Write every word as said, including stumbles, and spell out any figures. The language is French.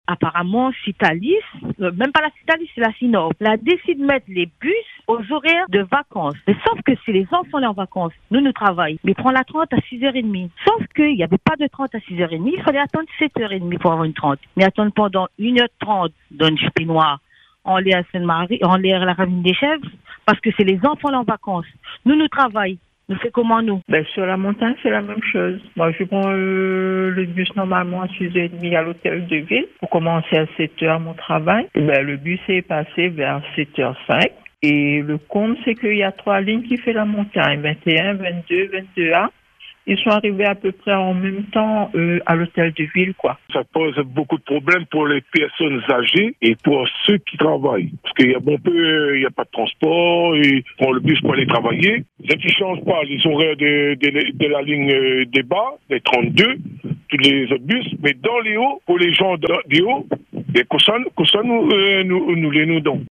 apparemment, Citalis, euh, même pas la Citalis, c'est la Sinop, elle a décidé de mettre les bus aux horaires de vacances. Mais sauf que si les enfants sont en vacances, nous, nous travaillons. Mais prend la trente à six heures trente. Sauf qu'il n'y avait pas de trente à six heures trente. Il fallait attendre sept heures trente pour avoir une trente. Mais attendre pendant une heure trente dans une chipinoire, en l'air à Sainte-Marie, en l'air à la Ravine des Chèvres, parce que c'est les enfants en vacances. Nous, nous travaillons. Nous fait comment nous? Ben, sur la montagne, c'est la même chose. Moi, je prends euh, le bus normalement à six heures trente à l'hôtel de ville pour commencer à sept heures mon travail. Et ben, le bus est passé vers sept heures cinq. Et le comble, c'est qu'il y a trois lignes qui font la montagne, vingt et un, vingt-deux, vingt-deux A. Ils sont arrivés à peu près en même temps euh, à l'hôtel de ville, quoi. Ça pose beaucoup de problèmes pour les personnes âgées et pour ceux qui travaillent. Parce qu'il y a bon peu, il n'y a pas de transport, et prend le bus pour aller travailler. Ça ne change pas les horaires de, de, de la ligne des bas, des trente-deux, tous les autres bus. Mais dans les hauts, pour les gens des hauts, et que ça, que ça nous, euh, nous, nous les nous donnons.